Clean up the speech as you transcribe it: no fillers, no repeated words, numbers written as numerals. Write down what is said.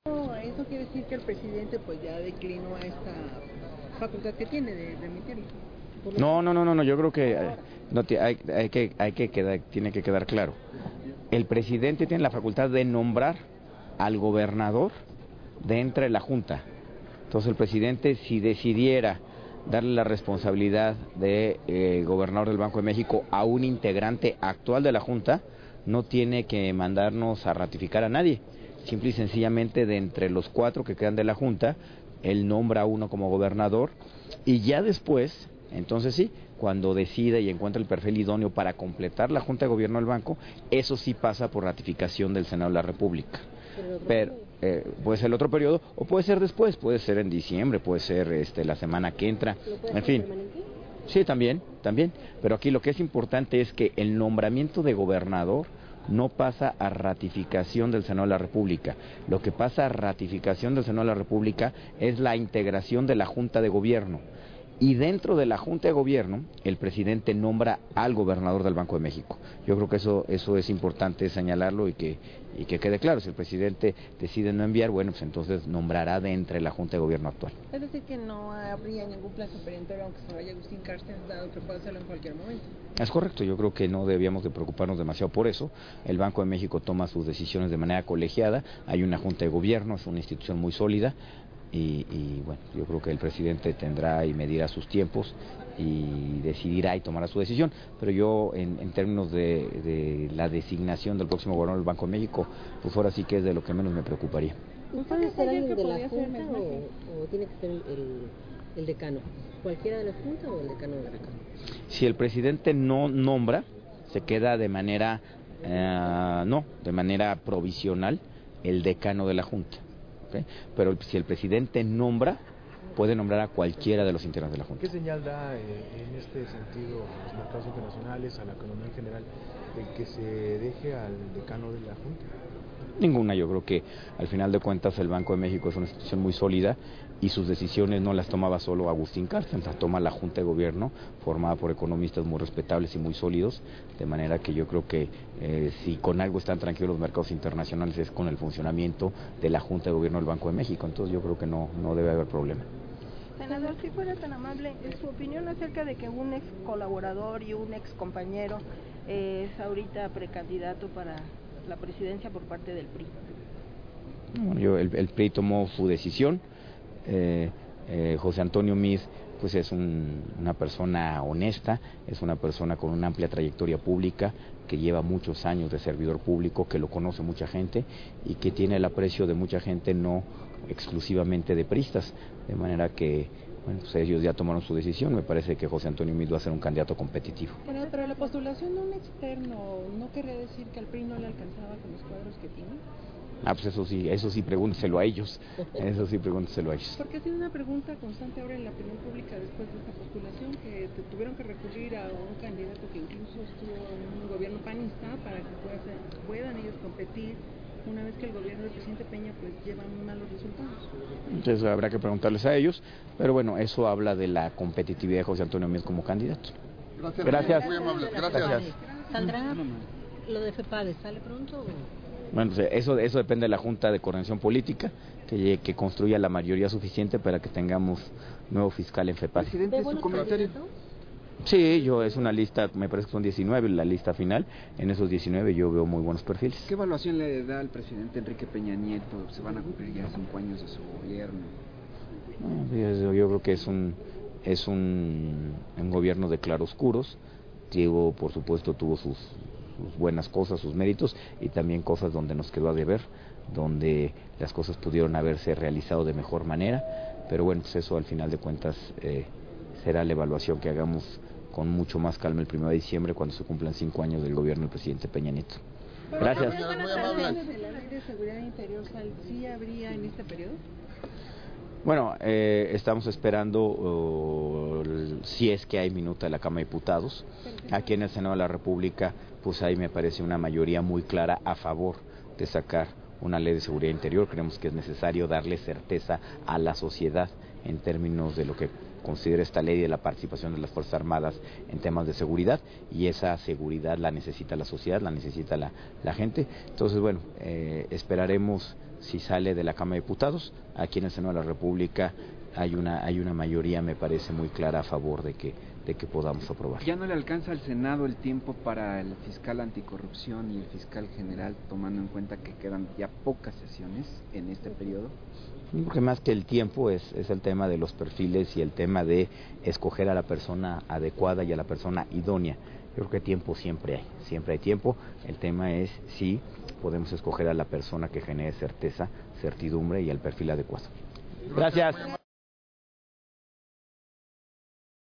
Eso quiere decir que el presidente pues ya declinó a esta facultad que tiene de emitirlo. No, yo creo que tiene que quedar claro. El presidente tiene la facultad de nombrar al gobernador de entre la Junta. Entonces el presidente, si decidiera darle la responsabilidad de gobernador del Banco de México a un integrante actual de la Junta, no tiene que mandarnos a ratificar a nadie. Simple y sencillamente, de entre los 4 que quedan de la Junta, él nombra a uno como gobernador y ya después, entonces sí, cuando decide y encuentra el perfil idóneo para completar la Junta de Gobierno del Banco, eso sí pasa por ratificación del Senado de la República. Pero puede ser el otro periodo o puede ser después, puede ser en diciembre, puede ser la semana que entra, en fin. Sí, también, pero aquí lo que es importante es que el nombramiento de gobernador no pasa a ratificación del Senado de la República. Lo que pasa a ratificación del Senado de la República es la integración de la Junta de Gobierno. Y dentro de la Junta de Gobierno, el presidente nombra al gobernador del Banco de México. Yo creo que eso es importante señalarlo y que quede claro. Si el presidente decide no enviar, bueno, pues entonces nombrará de entre la Junta de Gobierno actual. Es decir, que no habría ningún plazo perentorio aunque se vaya Agustín Carstens, dado que puede hacerlo en cualquier momento. Es correcto, yo creo que no debíamos de preocuparnos demasiado por eso. El Banco de México toma sus decisiones de manera colegiada, hay una Junta de Gobierno, es una institución muy sólida. Y bueno, yo creo que el presidente tendrá y medirá sus tiempos y decidirá y tomará su decisión, pero yo en términos de la designación del próximo gobernador del Banco de México, pues ahora sí que es de lo que menos me preocuparía. ¿Puede ser alguien de la Junta o tiene que ser el decano? ¿Cualquiera de la Junta o el decano de la Junta? Si el presidente no nombra, se queda de manera provisional el decano de la Junta. ¿Okay? Pero si el presidente nombra, puede nombrar a cualquiera de los integrantes de la Junta. ¿Qué señal da en este sentido a los mercados internacionales, a la economía en general, el que se deje al decano de la Junta? Ninguna, yo creo que al final de cuentas el Banco de México es una institución muy sólida y sus decisiones no las tomaba solo Agustín Carstens, las toma la Junta de Gobierno formada por economistas muy respetables y muy sólidos, de manera que yo creo que si con algo están tranquilos los mercados internacionales es con el funcionamiento de la Junta de Gobierno del Banco de México, entonces yo creo que no debe haber problema. Senador, si fuera tan amable, su opinión acerca de que un ex colaborador y un ex compañero es ahorita precandidato para la presidencia por parte del PRI. Bueno, el PRI tomó su decisión. José Antonio Meade pues es una persona honesta, es una persona con una amplia trayectoria pública, que lleva muchos años de servidor público, que lo conoce mucha gente y que tiene el aprecio de mucha gente, no exclusivamente de priistas, de manera que bueno, pues ellos ya tomaron su decisión. Me parece que José Antonio Meade va a ser un candidato competitivo. Pero la postulación de un externo no querría decir que al PRI no le alcanzaba con los cuadros que tiene. Pues eso sí, pregúnteselo a ellos. Porque ha sido una pregunta constante ahora en la opinión pública después de esta postulación, que tuvieron que recurrir a un candidato que incluso estuvo en un gobierno panista para que puedan ellos competir una vez que el gobierno del presidente Peña pues lleva muy malos resultados. Entonces habrá que preguntarles a ellos, pero bueno, eso habla de la competitividad de José Antonio Meade como candidato. Gracias. Muy amables. Gracias. ¿Saldrá lo de FEPADE? ¿Sale pronto o...? Bueno, pues eso depende de la Junta de Coordinación Política, que construya la mayoría suficiente para que tengamos nuevo fiscal en FEPADE. Presidente, su comentario. Sí, es una lista, me parece que son 19 la lista final. En esos 19 yo veo muy buenos perfiles. ¿Qué evaluación le da al presidente Enrique Peña Nieto? Se van a cumplir ya 5 años de su gobierno. Yo creo que es un gobierno de claroscuros. Diego, por supuesto, tuvo sus buenas cosas, sus méritos, y también cosas donde nos quedó a deber, donde las cosas pudieron haberse realizado de mejor manera, pero bueno, pues eso al final de cuentas será la evaluación que hagamos con mucho más calma el 1 de diciembre, cuando se cumplan 5 años del gobierno del presidente Peña Nieto. Gracias. ¿De la Ley de Seguridad Interior sí habría en este periodo? Bueno, estamos esperando si es que hay minuta de la Cámara de Diputados. Aquí en el Senado de la República, pues ahí me parece una mayoría muy clara a favor de sacar una ley de seguridad interior. Creemos que es necesario darle certeza a la sociedad en términos de lo que considera esta ley de la participación de las Fuerzas Armadas en temas de seguridad, y esa seguridad la necesita la sociedad, la necesita la gente. Entonces, bueno, esperaremos si sale de la Cámara de Diputados. Aquí en el Senado de la República hay una mayoría, me parece, muy clara a favor de que podamos aprobar. ¿Ya no le alcanza al Senado el tiempo para el fiscal anticorrupción y el fiscal general, tomando en cuenta que quedan ya pocas sesiones en este periodo? Porque más que el tiempo es el tema de los perfiles y el tema de escoger a la persona adecuada y a la persona idónea. Yo creo que tiempo siempre hay tiempo. El tema es si podemos escoger a la persona que genere certeza, certidumbre y el perfil adecuado. Gracias.